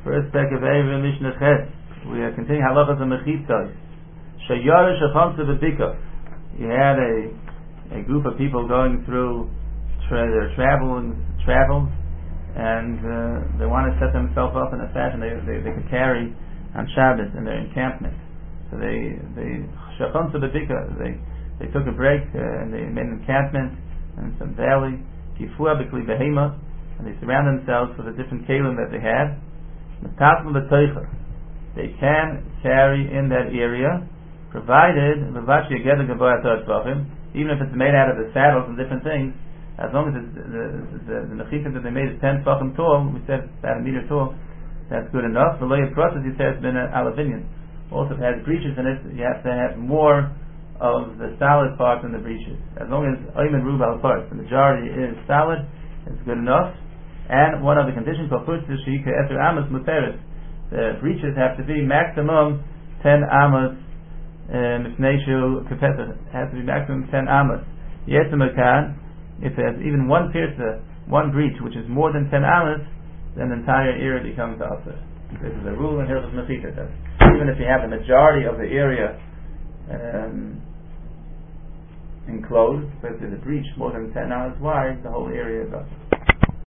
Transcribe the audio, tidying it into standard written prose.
First pack of Eivim Mishnah Ches. We are continuing halachas and mechitzos. Sheyara shechamsa b'bika. You had a group of people going through their travels, and they want to set themselves up in a fashion they could carry on Shabbos in their encampment. So they shechamsa b'bika. They took a break and they made an encampment in some valley. Kifua b'kli behema, and they surround themselves with the different kelim that they had. They can carry in that area, provided even if it's made out of the saddles and different things, as long as the nechita that they made is 10 tefachim tall, we said about a meter tall, that's good enough. The loya process, you said, has been an alavinian. Also, if it has breaches in it, you have to have more of the solid parts in the breaches. As long as oymen rubal parts, the majority is solid, it's good enough. And one of the conditions for the breaches have to be maximum 10 amos. Has to be maximum 10 amos. If there's even one piercer, one breach, which is more than 10 amos, then the entire area becomes also. This is a rule in Hilchos Mechita. Even if you have the majority of the area enclosed, but if there's a breach more than 10 amos wide, the whole area is also.